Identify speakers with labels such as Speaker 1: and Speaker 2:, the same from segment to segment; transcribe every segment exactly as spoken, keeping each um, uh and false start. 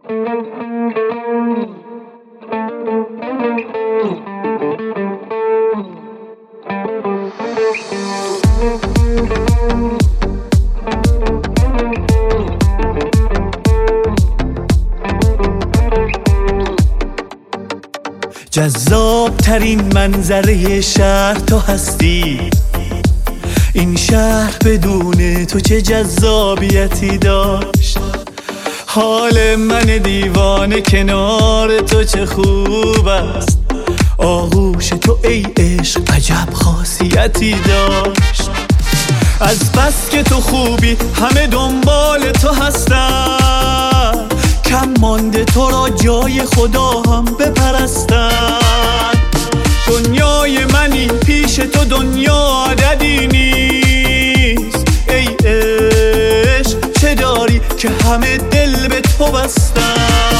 Speaker 1: جذاب ترین منظره شهر تو هستی. این شهر بدون تو چه جذابیتی داشت. حال من دیوانه کنار تو چه خوب است. آغوش تو ای عشق عجب خاصیتی داشت. از بس که تو خوبی همه دنبال تو هستن. کم مانده تو را جای خدا هم بپرستن. دنیای منی پیش تو دنیا عددی نیست. ای عشق چه داری که همه دل به تو بستن.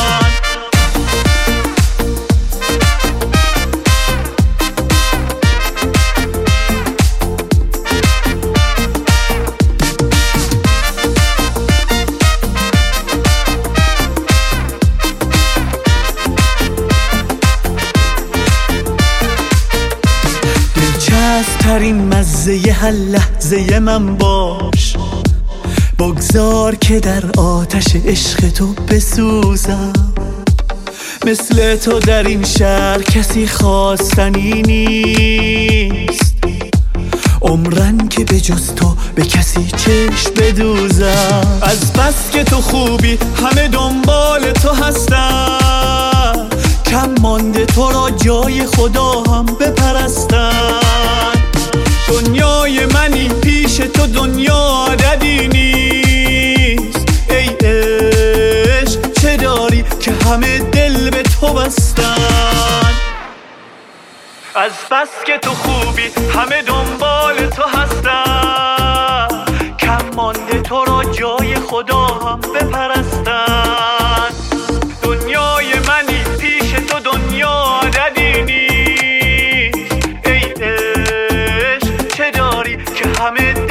Speaker 1: ترین مزه هر لحظه من باش. بگذار که در آتش عشق تو بسوزم. مثل تو در این شهر کسی خواستنی نیست. عمرن که به جز تو به کسی چشم بدوزم. از بس که تو خوبی همه دنبال تو هستن. کم مانده تو را جای خدا هم بپرستن. دنیای منی پیش تو دنیا عددی نیست. ای عشق چه داری که همه دل به تو بستن. از بس که تو خوبی همه دنبال تو هستن. کم مانده تو را جای خدا هم بپرستن. دنیای منی پیش تو دنیا عددی نیست. ای عشق چه داری که همه